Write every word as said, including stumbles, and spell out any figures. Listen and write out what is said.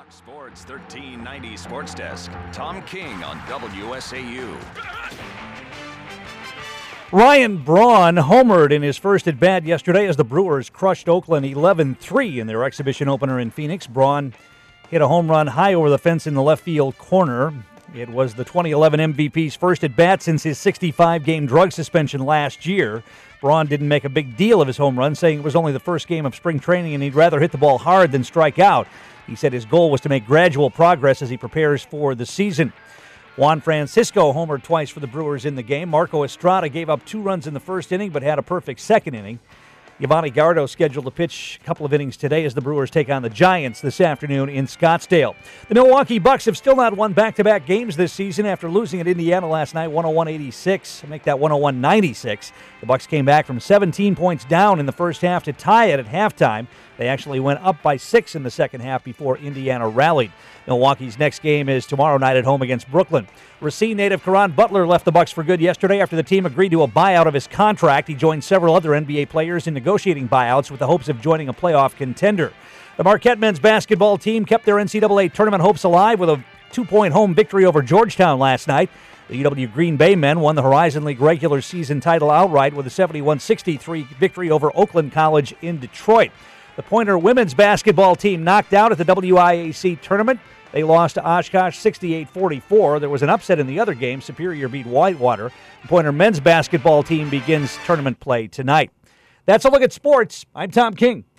Fox Sports thirteen ninety Sports Desk. Tom King on W S A U. Ryan Braun homered in his first at-bat yesterday as the Brewers crushed Oakland eleven three in their exhibition opener in Phoenix. Braun hit a home run high over the fence in the left field corner. It was the twenty eleven M V P's first at-bat since his sixty-five game drug suspension last year. Braun didn't make a big deal of his home run, saying it was only the first game of spring training and he'd rather hit the ball hard than strike out. He said his goal was to make gradual progress as he prepares for the season. Juan Francisco homered twice for the Brewers in the game. Marco Estrada gave up two runs in the first inning but had a perfect second inning. Yvonne Gardo scheduled to pitch a couple of innings today as the Brewers take on the Giants this afternoon in Scottsdale. The Milwaukee Bucks have still not won back-to-back games this season after losing at Indiana last night, one oh one eighty-six. Make that one oh one ninety-six. The Bucks came back from seventeen points down in the first half to tie it at halftime. They actually went up by six in the second half before Indiana rallied. Milwaukee's next game is tomorrow night at home against Brooklyn. Racine native Caron Butler left the Bucks for good yesterday after the team agreed to a buyout of his contract. He joined several other N B A players in negotiating buyouts with the hopes of joining a playoff contender. The Marquette men's basketball team kept their N C double A tournament hopes alive with a two-point home victory over Georgetown last night. The U W Green Bay men won the Horizon League regular season title outright with a seventy-one sixty-three victory over Oakland College in Detroit. The Pointer women's basketball team knocked out at the W I A C tournament. They lost to Oshkosh sixty-eight forty-four. There was an upset in the other game. Superior beat Whitewater. The Pointer men's basketball team begins tournament play tonight. That's a look at sports. I'm Tom King.